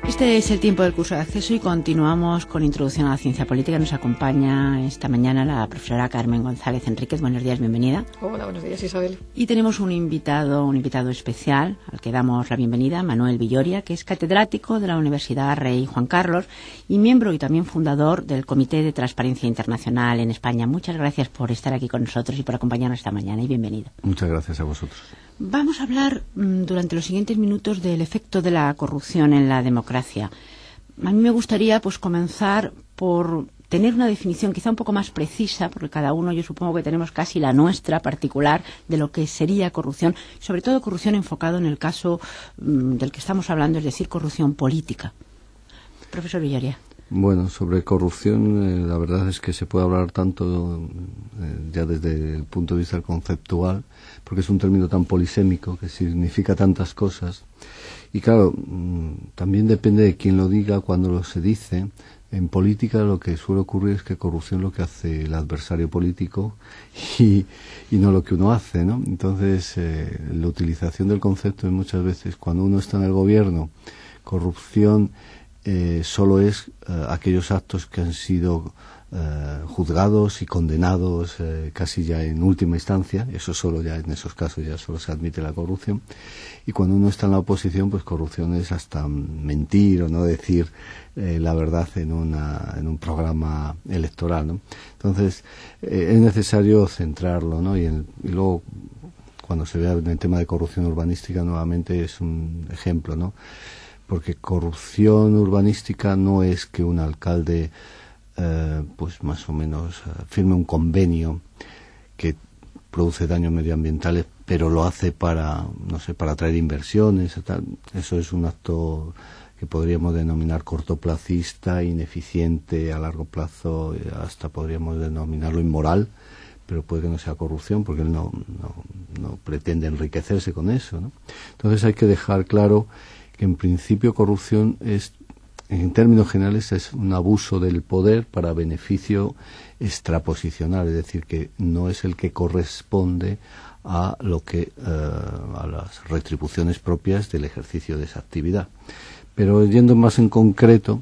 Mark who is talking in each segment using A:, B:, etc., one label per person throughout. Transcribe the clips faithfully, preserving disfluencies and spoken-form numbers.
A: Este es el tiempo del curso de acceso y continuamos con Introducción a la Ciencia Política. Nos acompaña esta mañana la profesora Carmen González Enríquez. Buenos días, bienvenida.
B: Hola, buenos días, Isabel.
A: Y tenemos un invitado, un invitado especial al que damos la bienvenida, Manuel Villoria, que es catedrático de la Universidad Rey Juan Carlos y miembro y también fundador del Comité de Transparencia Internacional en España. Muchas gracias por estar aquí con nosotros y por acompañarnos esta mañana y bienvenido.
C: Muchas gracias a vosotros.
A: Vamos a hablar mmm, durante los siguientes minutos del efecto de la corrupción en la democracia. A mí me gustaría pues comenzar por tener una definición quizá un poco más precisa, porque cada uno, yo supongo que tenemos casi la nuestra particular de lo que sería corrupción, sobre todo corrupción enfocado en el caso mmm, del que estamos hablando, es decir, corrupción política. Profesor Villoria.
C: Bueno, sobre corrupción, eh, la verdad es que se puede hablar tanto eh, ya desde el punto de vista conceptual, porque es un término tan polisémico que significa tantas cosas. Y claro, mmm, también depende de quién lo diga, cuando lo se dice. En política lo que suele ocurrir es que corrupción es lo que hace el adversario político y, y no lo que uno hace, ¿no? Entonces, eh, la utilización del concepto es muchas veces, cuando uno está en el gobierno, corrupción Eh, solo es eh, aquellos actos que han sido eh, juzgados y condenados eh, casi ya en última instancia. Eso solo ya en esos casos ya solo se admite la corrupción. Y cuando uno está en la oposición, pues corrupción es hasta mentir o no decir eh, la verdad en una en un programa electoral, ¿no? Entonces eh, es necesario centrarlo, ¿no? Y, el, y luego cuando se vea en el tema de corrupción urbanística nuevamente es un ejemplo, ¿no? Porque corrupción urbanística no es que un alcalde eh, pues más o menos eh, firme un convenio que produce daños medioambientales, pero lo hace para, no sé, para atraer inversiones y tal. Eso es un acto que podríamos denominar cortoplacista, ineficiente a largo plazo, hasta podríamos denominarlo inmoral, pero puede que no sea corrupción porque él no, no, no pretende enriquecerse con eso, ¿no? Entonces hay que dejar claro que en principio corrupción es, en términos generales, es un abuso del poder para beneficio extraposicional, es decir, que no es el que corresponde a lo que uh, a las retribuciones propias del ejercicio de esa actividad. Pero yendo más en concreto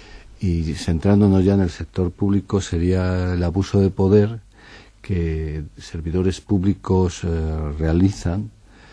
C: y centrándonos ya en el sector público, sería el abuso de poder que servidores públicos uh, realizan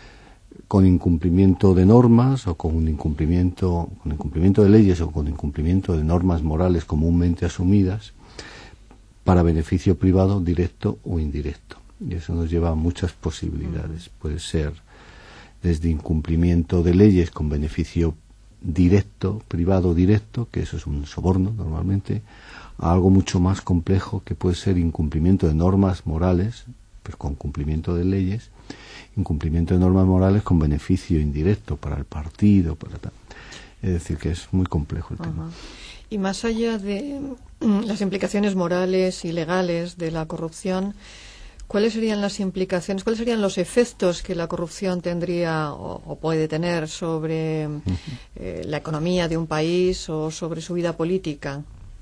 C: con incumplimiento de normas o con un incumplimiento, con incumplimiento de leyes o con incumplimiento de normas morales comúnmente asumidas para beneficio privado directo o indirecto. Y eso nos lleva a muchas posibilidades. Puede ser desde incumplimiento de leyes con beneficio directo, privado directo, que eso es un soborno normalmente, a algo mucho más complejo que puede ser incumplimiento de normas morales, pues con cumplimiento de leyes, incumplimiento de normas morales con beneficio indirecto para el partido, para tal. Es decir, que es muy complejo el uh-huh. tema.
B: Y más allá de mm, las implicaciones morales y legales de la corrupción, ¿cuáles serían las implicaciones, cuáles serían los efectos que la corrupción tendría o, o puede tener sobre uh-huh. eh, la economía de un país o sobre su vida política?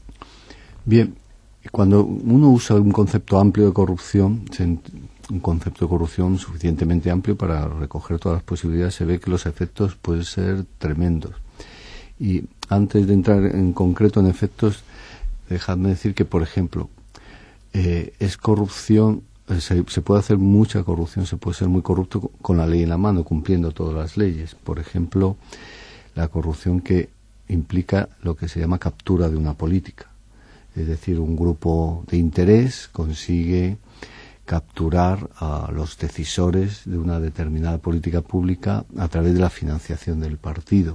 C: Bien, cuando uno usa un concepto amplio de corrupción, se un concepto de corrupción suficientemente amplio para recoger todas las posibilidades, se ve que los efectos pueden ser tremendos. Y antes de entrar en concreto en efectos, dejadme decir que, por ejemplo, eh, es corrupción, eh, se, se puede hacer mucha corrupción, se puede ser muy corrupto con la ley en la mano, cumpliendo todas las leyes. Por ejemplo, la corrupción que implica lo que se llama captura de una política. Es decir, un grupo de interés consigue capturar a los decisores de una determinada política pública a través de la financiación del partido.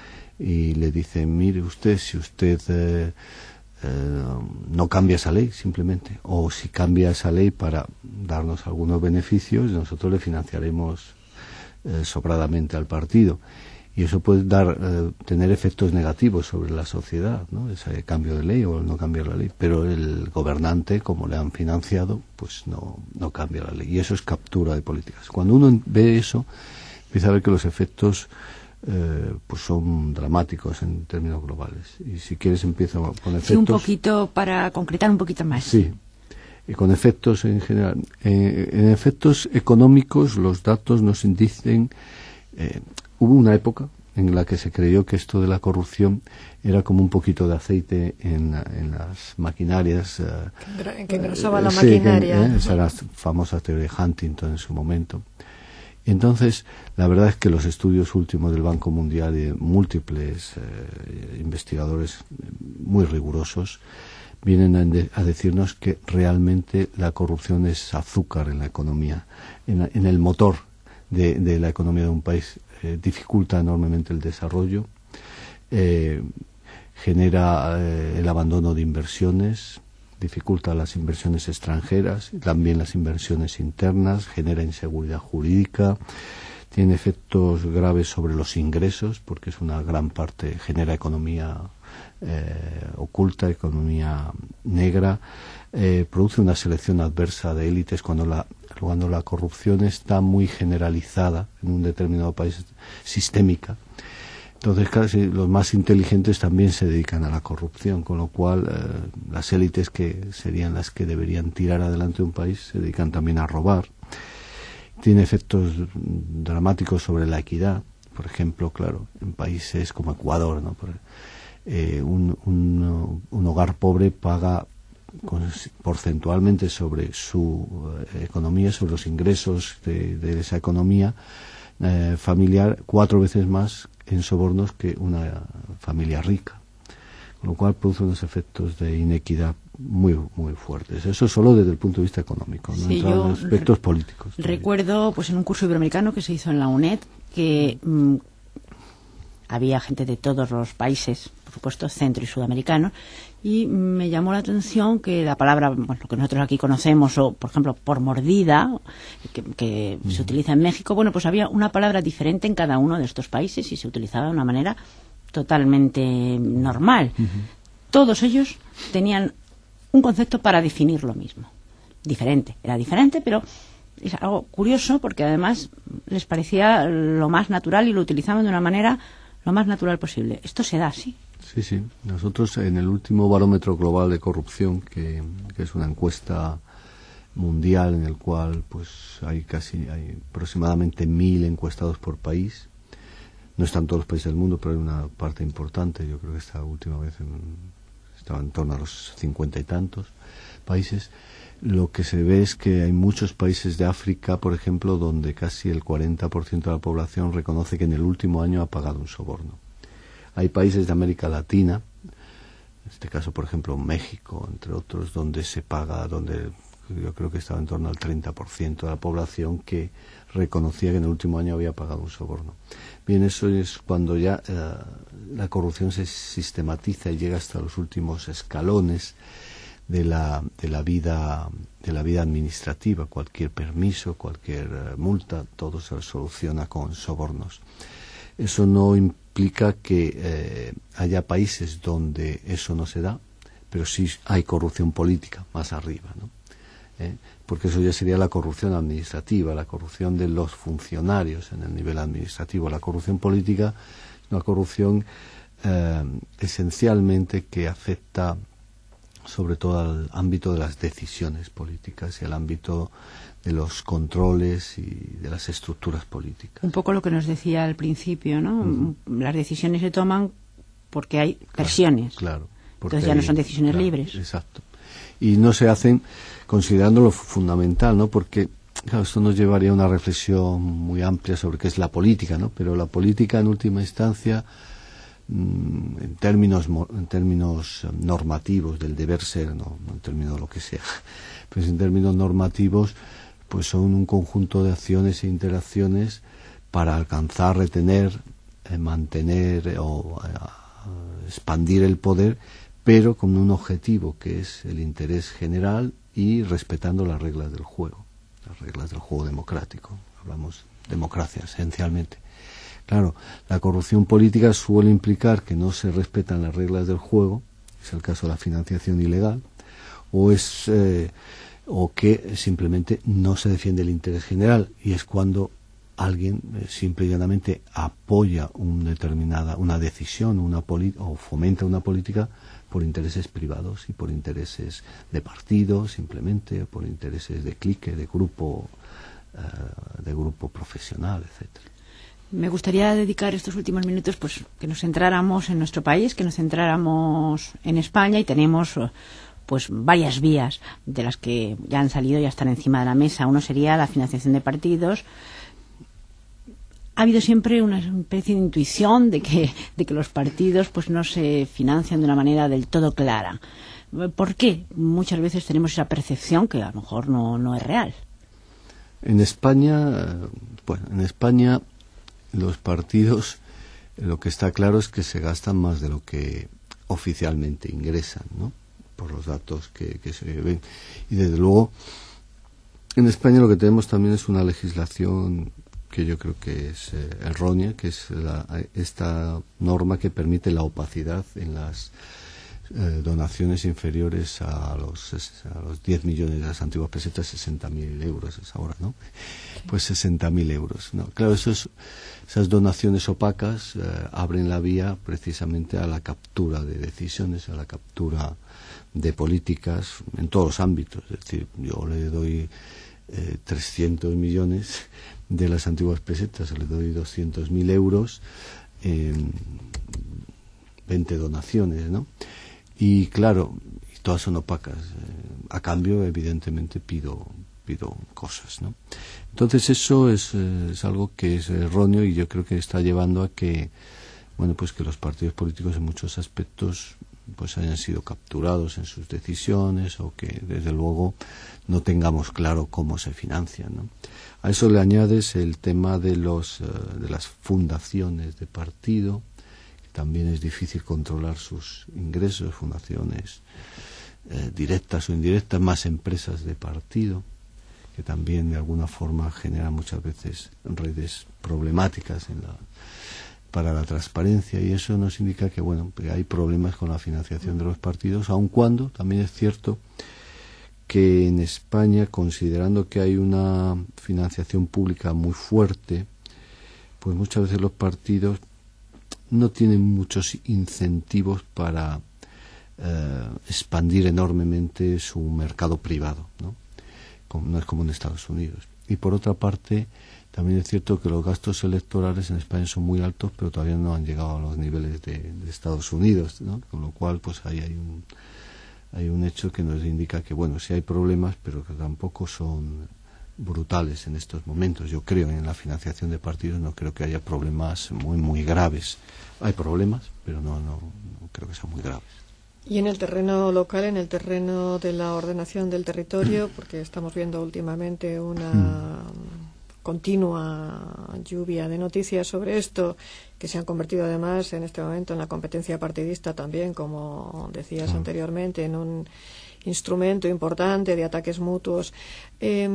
C: Y le dicen, mire usted, si usted eh, eh, no cambia esa ley, simplemente, o si cambia esa ley para darnos algunos beneficios, nosotros le financiaremos eh, sobradamente al partido. Y eso puede dar eh, tener efectos negativos sobre la sociedad, ¿no? Ese cambio de ley o el no cambiar la ley. Pero el gobernante, como le han financiado, pues no, no cambia la ley. Y eso es captura de políticas. Cuando uno ve eso, empieza a ver que los efectos eh, pues son dramáticos en términos globales. Y si quieres empiezo con efectos...
A: Sí, un poquito para concretar un poquito más.
C: Sí. Y con efectos en general. Eh, en efectos económicos, los datos nos dicen... Eh, Hubo una época, en la que se creyó que esto de la corrupción era como un poquito de aceite en, en las maquinarias.
B: Uh, que engrasaba
C: eh,
B: la
C: sí,
B: maquinaria.
C: Que, eh, esa era la famosa teoría de Huntington en su momento. Y entonces, la verdad es que los estudios últimos del Banco Mundial y de múltiples eh, investigadores muy rigurosos vienen a, de, a decirnos que realmente la corrupción es azúcar en la economía, en, en el motor de, de la economía de un país. Eh, dificulta enormemente el desarrollo, eh, genera eh, el abandono de inversiones, dificulta las inversiones extranjeras, también las inversiones internas, genera inseguridad jurídica, tiene efectos graves sobre los ingresos, porque es una gran parte, genera economía eh, oculta, economía negra, eh, produce una selección adversa de élites cuando la, cuando la corrupción está muy generalizada en un determinado país, sistémica. Entonces, casi los más inteligentes también se dedican a la corrupción, con lo cual eh, las élites, que serían las que deberían tirar adelante un país, se dedican también a robar. Tiene efectos dramáticos sobre la equidad. Por ejemplo, claro, en países como Ecuador, ¿no? Por, eh, un, un, un hogar pobre paga con, porcentualmente sobre su eh, economía, sobre los ingresos de, de esa economía eh, familiar, cuatro veces más en sobornos que una familia rica, con lo cual produce unos efectos de inequidad muy muy fuertes. Eso solo desde el punto de vista económico, no
A: sí,
C: entra en aspectos políticos.
A: Recuerdo, pues en un curso iberoamericano que se hizo en la UNED, que mmm, había gente de todos los países, por supuesto, centro y sudamericanos, y me llamó la atención que la palabra, bueno, lo que nosotros aquí conocemos, o por ejemplo, por mordida, que, que mm. se utiliza en México, bueno, pues había una palabra diferente en cada uno de estos países y se utilizaba de una manera totalmente normal. Uh-huh. Todos ellos tenían un concepto para definir lo mismo. Diferente, era diferente, pero es algo curioso porque además les parecía lo más natural y lo utilizaban de una manera lo más natural posible. Esto se da así.
C: Sí, sí. Nosotros en el último barómetro global de corrupción, que, que es una encuesta mundial en el cual pues hay casi hay aproximadamente mil encuestados por país. No están todos los países del mundo, pero hay una parte importante. Yo creo que esta última vez en, estaba en torno a los cincuenta y tantos países. Lo que se ve es que hay muchos países de África, por ejemplo, donde casi el cuarenta por ciento de la población reconoce que en el último año ha pagado un soborno. Hay países de América Latina, en este caso, por ejemplo, México, entre otros, donde se paga, donde yo creo que estaba en torno al treinta por ciento de la población que reconocía que en el último año había pagado un soborno. Bien, eso es cuando ya eh, la corrupción se sistematiza y llega hasta los últimos escalones de la de la vida de la vida administrativa. Cualquier permiso, cualquier uh, multa, todo se soluciona con sobornos. Eso no implica que eh, haya países donde eso no se da, pero sí hay corrupción política más arriba, ¿no? ¿Eh? Porque eso ya sería la corrupción administrativa, la corrupción de los funcionarios en el nivel administrativo. La corrupción política es una corrupción eh, esencialmente que afecta sobre todo al ámbito de las decisiones políticas y al ámbito de los controles y de las estructuras políticas.
A: Un poco lo que nos decía al principio, ¿no? Uh-huh. Las decisiones se toman porque hay presiones.
C: Claro. claro
A: Entonces ya
C: hay,
A: no son decisiones
C: claro,
A: libres.
C: Exacto. Y no se hacen considerando lo fundamental, ¿no? Porque claro, esto nos llevaría a una reflexión muy amplia sobre qué es la política, ¿no? Pero la política en última instancia, en términos en términos normativos del deber ser, no, no en términos de lo que sea, pues en términos normativos pues son un conjunto de acciones e interacciones para alcanzar, retener, eh, mantener eh, o eh, expandir el poder, pero con un objetivo que es el interés general y respetando las reglas del juego, las reglas del juego democrático. Hablamos de democracia esencialmente. Claro, la corrupción política suele implicar que no se respetan las reglas del juego, es el caso de la financiación ilegal, o es eh, o que simplemente no se defiende el interés general, y es cuando alguien eh, simple y llanamente apoya una determinada una decisión, una poli- o fomenta una política por intereses privados y por intereses de partido, simplemente por intereses de clique, de grupo, uh, de grupo profesional, etcétera.
A: Me gustaría dedicar estos últimos minutos pues que nos centráramos en nuestro país, que nos centráramos en España, y tenemos pues varias vías de las que ya han salido, ya están encima de la mesa. Uno sería la financiación de partidos. Ha habido siempre una especie de intuición de que, de que los partidos pues no se financian de una manera del todo clara. ¿Por qué? Muchas veces tenemos esa percepción que a lo mejor no, no es real.
C: En España, bueno, en España los partidos, lo que está claro es que se gastan más de lo que oficialmente ingresan, ¿no? Por los datos que, que se ven. Y desde luego, en España lo que tenemos también es una legislación que yo creo que es eh, errónea, que es la, esta norma que permite la opacidad en las eh, donaciones inferiores a los, a los diez millones de las antiguas pesetas, sesenta mil euros es ahora, ¿no? Pues sesenta mil euros, ¿no? Claro, eso es, esas donaciones opacas eh, abren la vía precisamente a la captura de decisiones, a la captura de políticas en todos los ámbitos. Es decir, yo le doy eh, trescientos millones de las antiguas pesetas, le doy doscientos mil euros en veinte donaciones, ¿no? Y claro, todas son opacas. Eh, a cambio, evidentemente, pido pido cosas, ¿no? Entonces eso es, eh, es algo que es erróneo, y yo creo que está llevando a que, bueno, pues que los partidos políticos en muchos aspectos pues hayan sido capturados en sus decisiones, o que desde luego no tengamos claro cómo se financian, ¿no? A eso le añades el tema de los uh, de las fundaciones de partido, que también es difícil controlar sus ingresos, fundaciones eh, directas o indirectas, más empresas de partido, que también de alguna forma generan muchas veces redes problemáticas en la para la transparencia, y eso nos indica que bueno, que hay problemas con la financiación de los partidos, aun cuando también es cierto que en España, considerando que hay una financiación pública muy fuerte, pues muchas veces los partidos no tienen muchos incentivos para eh, expandir enormemente su mercado privado, ¿no? Como, no es como en Estados Unidos. Y por otra parte, también es cierto que los gastos electorales en España son muy altos, pero todavía no han llegado a los niveles de, de Estados Unidos, ¿no? Con lo cual, pues ahí hay un hay un hecho que nos indica que, bueno, sí hay problemas, pero que tampoco son brutales en estos momentos. Yo creo en la financiación de partidos, no creo que haya problemas muy, muy graves. Hay problemas, pero no, no, no creo que sean muy graves.
B: Y en el terreno local, en el terreno de la ordenación del territorio, porque estamos viendo últimamente una continua lluvia de noticias sobre esto, que se han convertido además en este momento en la competencia partidista también, como decías ah. anteriormente, en un instrumento importante de ataques mutuos. Eh,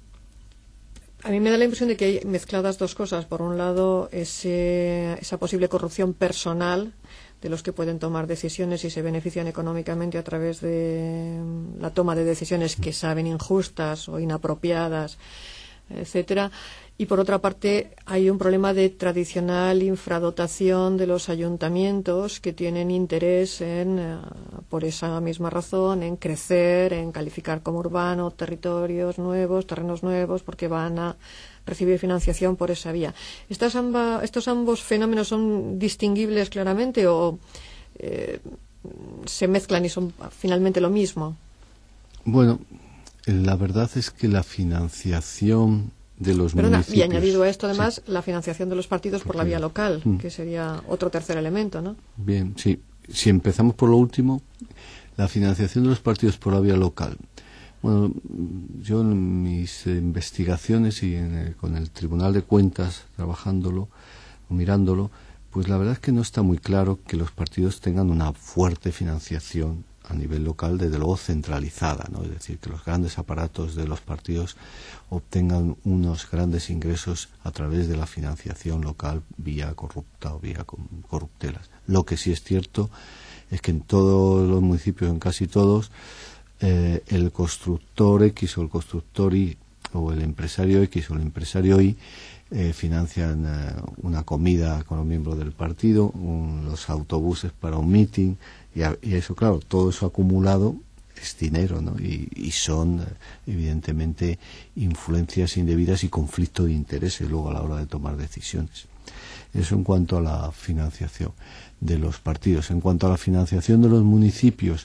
B: a mí me da la impresión de que hay mezcladas dos cosas. Por un lado, ese, esa posible corrupción personal de los que pueden tomar decisiones y se benefician económicamente a través de la toma de decisiones que saben injustas o inapropiadas, etcétera. Y por otra parte hay un problema de tradicional infradotación de los ayuntamientos, que tienen interés en, por esa misma razón, en crecer, en calificar como urbano territorios nuevos, terrenos nuevos, porque van a recibir financiación por esa vía. ¿Estas amba, ¿Estos ambos fenómenos son distinguibles claramente o eh, se mezclan y son finalmente lo mismo?
C: Bueno, la verdad es que la financiación de los
B: Perdona,
C: municipios...
B: Y añadido a esto, además,
C: sí.
B: la financiación de los partidos por la vía local, mm. que sería otro tercer elemento, ¿no?
C: Bien, sí. Si empezamos por lo último, la financiación de los partidos por la vía local. Bueno, yo en mis investigaciones y en el, con el Tribunal de Cuentas, trabajándolo o mirándolo, pues la verdad es que no está muy claro que los partidos tengan una fuerte financiación a nivel local, desde luego centralizada, ¿no? Es decir, que los grandes aparatos de los partidos obtengan unos grandes ingresos a través de la financiación local vía corrupta o vía corruptelas. Lo que sí es cierto es que en todos los municipios, en casi todos, eh, el constructor X o el constructor Y o el empresario X o el empresario Y eh, financian eh, una comida con los miembros del partido, un, los autobuses para un meeting, y, a, y eso, claro, todo eso acumulado es dinero, ¿no? Y, y son, evidentemente, influencias indebidas y conflicto de intereses luego a la hora de tomar decisiones. Eso en cuanto a la financiación de los partidos. En cuanto a la financiación de los municipios,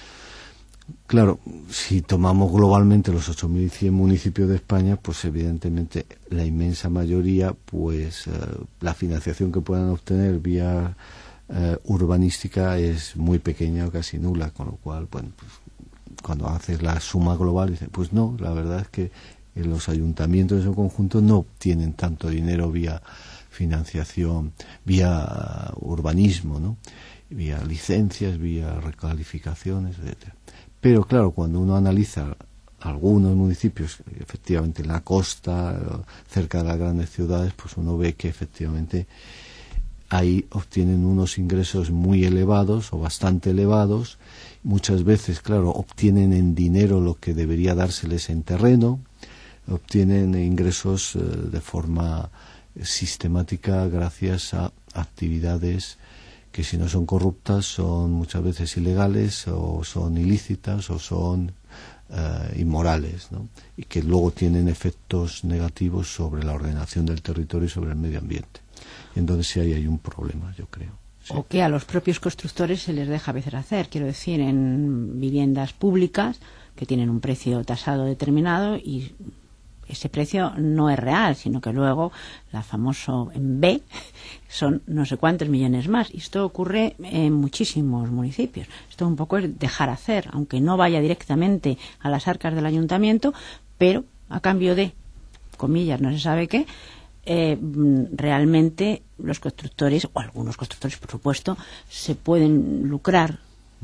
C: claro, si tomamos globalmente los ocho mil cien municipios de España, pues evidentemente la inmensa mayoría, pues eh, la financiación que puedan obtener vía eh, urbanística es muy pequeña o casi nula, con lo cual, bueno, pues cuando haces la suma global, dices, pues no, la verdad es que los ayuntamientos en su conjunto no obtienen tanto dinero vía financiación, vía urbanismo, ¿no? Vía licencias, vía recalificaciones, etcétera. Pero claro, cuando uno analiza algunos municipios, efectivamente en la costa, cerca de las grandes ciudades, pues uno ve que efectivamente ahí obtienen unos ingresos muy elevados o bastante elevados. Muchas veces, claro, obtienen en dinero lo que debería dárseles en terreno, obtienen ingresos eh, de forma sistemática gracias a actividades que, si no son corruptas, son muchas veces ilegales o son ilícitas o son uh, inmorales, ¿no? Y que luego tienen efectos negativos sobre la ordenación del territorio y sobre el medio ambiente. Y entonces sí ahí hay un problema, yo creo. Sí.
A: O que a los propios constructores se les deja a veces hacer, quiero decir, en viviendas públicas que tienen un precio tasado determinado y ese precio no es real, sino que luego la famoso en B son no sé cuántos millones más. Y esto ocurre en muchísimos municipios. Esto un poco es dejar hacer, aunque no vaya directamente a las arcas del ayuntamiento, pero a cambio de, comillas, no se sabe qué, eh, realmente los constructores, o algunos constructores por supuesto, se pueden lucrar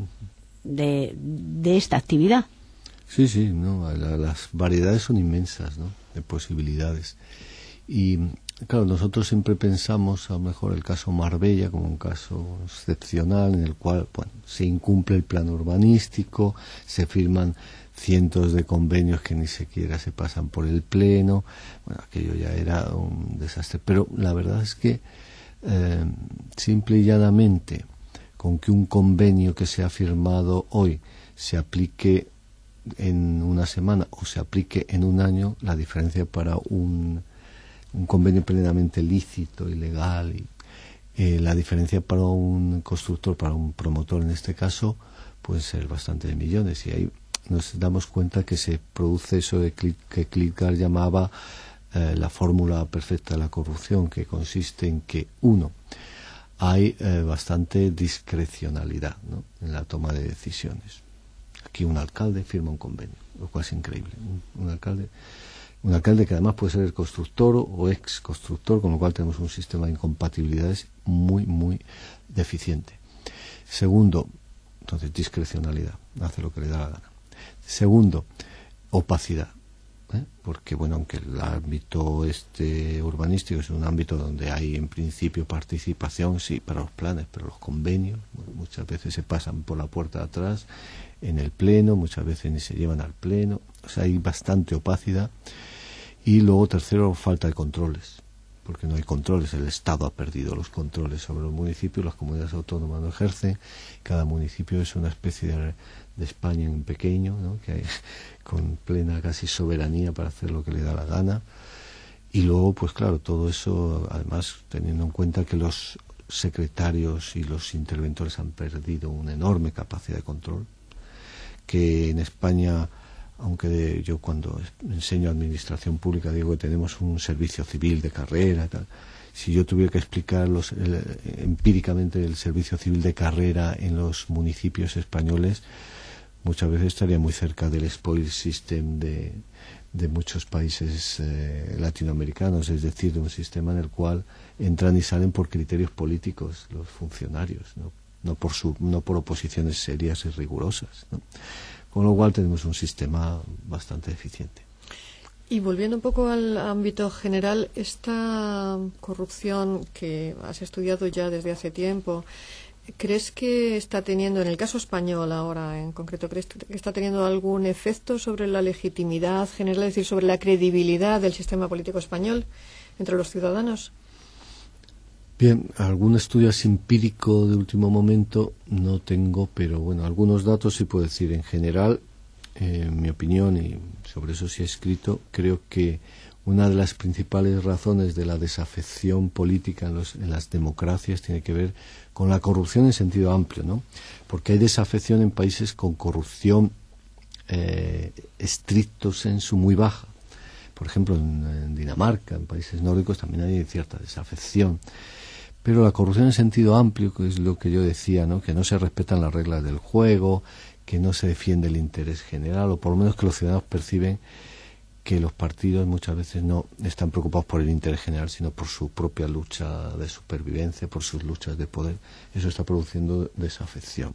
A: de, de esta actividad.
C: Sí, sí, no, la, las variedades son inmensas, ¿no?, de posibilidades. Y claro, nosotros siempre pensamos a lo mejor el caso Marbella como un caso excepcional en el cual, bueno, se incumple el plan urbanístico, se firman cientos de convenios que ni siquiera se pasan por el pleno. Bueno, aquello ya era un desastre. Pero la verdad es que eh, simple y llanamente, con que un convenio que se ha firmado hoy se aplique en una semana o se aplique en un año, la diferencia para un, un convenio plenamente lícito y legal, y eh, la diferencia para un constructor, para un promotor en este caso, puede ser bastante de millones. Y ahí nos damos cuenta que se produce eso de que Klitgard llamaba eh, la fórmula perfecta de la corrupción, que consiste en que, uno, hay eh, bastante discrecionalidad, ¿no?, en la toma de decisiones. Aquí un alcalde firma un convenio, lo cual es increíble. Un, un alcalde un alcalde que además puede ser el constructor o ex constructor, con lo cual tenemos un sistema de incompatibilidades muy, muy deficiente. Segundo, entonces discrecionalidad, hace lo que le da la gana. Segundo, opacidad, ¿eh? Porque bueno, aunque el ámbito este urbanístico es un ámbito donde hay en principio participación, sí, para los planes, pero los convenios, bueno, muchas veces se pasan por la puerta de atrás en el pleno, muchas veces ni se llevan al pleno, o sea, hay bastante opacidad. Y luego, tercero, falta de controles, porque no hay controles, el Estado ha perdido los controles sobre los municipios, las comunidades autónomas no ejercen, cada municipio es una especie de, de España en pequeño, ¿no?, que hay con plena casi soberanía para hacer lo que le da la gana. Y luego, pues claro, todo eso, además, teniendo en cuenta que los secretarios y los interventores han perdido una enorme capacidad de control, que en España, aunque de, yo cuando enseño administración pública digo que tenemos un servicio civil de carrera y tal, si yo tuviera que explicar los, el, empíricamente el servicio civil de carrera en los municipios españoles, muchas veces estaría muy cerca del spoil system de, de muchos países eh, latinoamericanos, es decir, de un sistema en el cual entran y salen por criterios políticos los funcionarios, ¿no? No por, su, no por oposiciones serias y rigurosas, ¿no? Con lo cual tenemos un sistema bastante eficiente.
B: Y volviendo un poco al ámbito general, esta corrupción que has estudiado ya desde hace tiempo, ¿crees que está teniendo, en el caso español ahora en concreto, crees que está teniendo algún efecto sobre la legitimidad general, es decir, sobre la credibilidad del sistema político español entre los ciudadanos?
C: Bien, algún estudio así empírico de último momento no tengo, pero bueno, algunos datos sí puedo decir. En general, eh, en mi opinión, y sobre eso sí he escrito, creo que una de las principales razones de la desafección política en, los, en las democracias tiene que ver con la corrupción en sentido amplio, ¿no? Porque hay desafección en países con corrupción eh, stricto sensu muy baja. Por ejemplo, en, en Dinamarca, en países nórdicos también hay cierta desafección. Pero la corrupción en sentido amplio, que es lo que yo decía, ¿no? Que no se respetan las reglas del juego, que no se defiende el interés general, o por lo menos que los ciudadanos perciben que los partidos muchas veces no están preocupados por el interés general, sino por su propia lucha de supervivencia, por sus luchas de poder. Eso está produciendo desafección.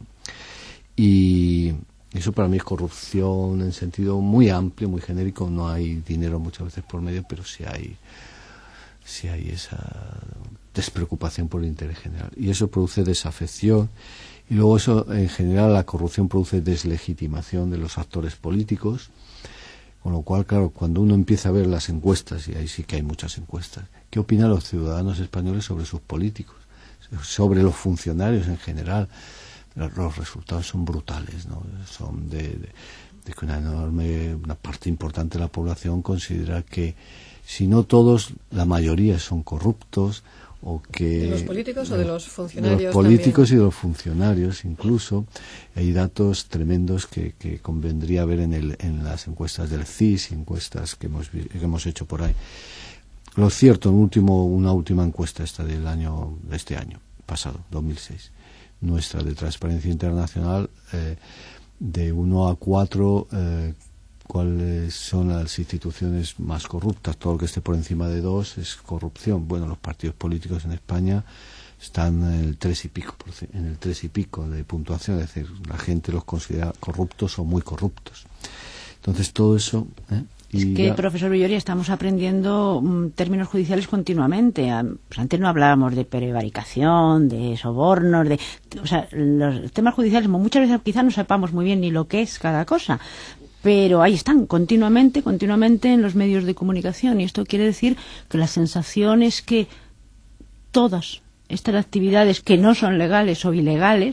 C: Y eso para mí es corrupción en sentido muy amplio, muy genérico. No hay dinero muchas veces por medio, pero sí hay, sí hay esa despreocupación por el interés general. Y eso produce desafección. Y luego eso, en general, la corrupción produce deslegitimación de los actores políticos. Con lo cual, claro, cuando uno empieza a ver las encuestas, y ahí sí que hay muchas encuestas, ¿qué opinan los ciudadanos españoles sobre sus políticos? Sobre los funcionarios en general. Los resultados son brutales, ¿no? Son de, de, de que una enorme, una parte importante de la población considera que, si no todos, la mayoría son corruptos, o que
B: ¿de los políticos o de los funcionarios?
C: De los políticos
B: también.
C: Y de los funcionarios incluso. Hay datos tremendos que, que convendría ver en, el, en las encuestas del C I S, encuestas que hemos, que hemos hecho por ahí. Lo cierto, en último, una última encuesta esta del año, de este año pasado, dos mil seis, nuestra de Transparencia Internacional, eh, de uno a cuatro, eh, cuáles son las instituciones más corruptas. Todo lo que esté por encima de dos es corrupción. Bueno, los partidos políticos en España están en el tres y pico, en el tres y pico de puntuación, es decir, la gente los considera corruptos o muy corruptos. Entonces todo eso, ¿eh?
A: Es
C: Y
A: que,
C: ya...
A: profesor Villori, estamos aprendiendo um, términos judiciales continuamente. Um, pues antes no hablábamos de prevaricación, de sobornos, de, o sea, los temas judiciales muchas veces quizás no sepamos muy bien ni lo que es cada cosa. Pero ahí están, continuamente, continuamente en los medios de comunicación. Y esto quiere decir que la sensación es que todas estas actividades que no son legales o ilegales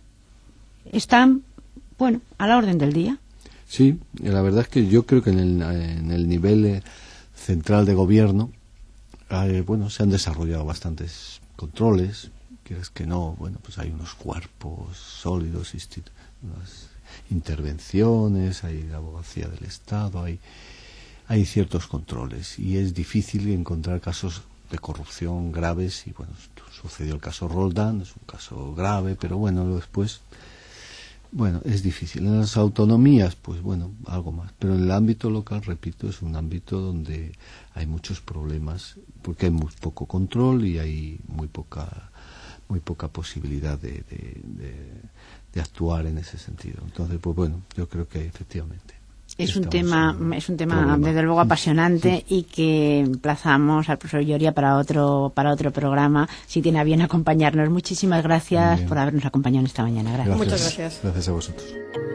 A: están, bueno, a la orden del día.
C: Sí, la verdad es que yo creo que en el, en el nivel eh, central de gobierno, eh, bueno, se han desarrollado bastantes controles. Quieres que no, bueno, pues hay unos cuerpos sólidos, institu- unas intervenciones, hay la abogacía del Estado, hay, hay ciertos controles y es difícil encontrar casos de corrupción graves. Y bueno, sucedió el caso Roldán, es un caso grave, pero bueno, después, bueno, es difícil. En las autonomías, pues bueno, algo más, pero en el ámbito local, repito, es un ámbito donde hay muchos problemas porque hay muy poco control y hay muy poca muy poca posibilidad de, de, de de actuar en ese sentido. Entonces, pues bueno, yo creo que efectivamente
A: es un tema es un tema
C: problema.
A: desde luego apasionante, sí. Y que emplazamos al profesor Lloria para otro para otro programa, si tiene a bien acompañarnos. Muchísimas gracias por habernos acompañado esta mañana. Gracias.
B: Muchas gracias.
C: Gracias a vosotros.